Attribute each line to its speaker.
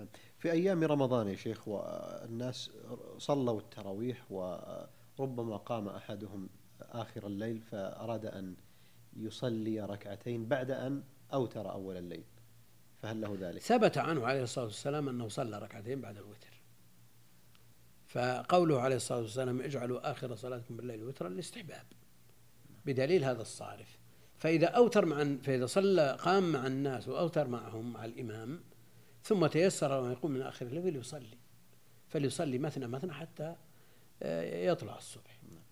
Speaker 1: في أيام رمضان يا شيخ والناس صلوا التراويح وربما قام أحدهم آخر الليل فأراد أن يصلي ركعتين بعد أن أوتر أول الليل، فهل له ذلك؟
Speaker 2: ثبت عنه عليه الصلاة والسلام أنه صلى ركعتين بعد الوتر، فقوله عليه الصلاة والسلام اجعلوا آخر صلاتكم بالليل وترا الاستحباب بدليل هذا الصارف. فإذا صلى قام مع الناس وأوتر معهم مع الإمام ثم تيسر أن يقوم من آخر الليل فليصلي مثنى مثنى حتى يطلع الصبح.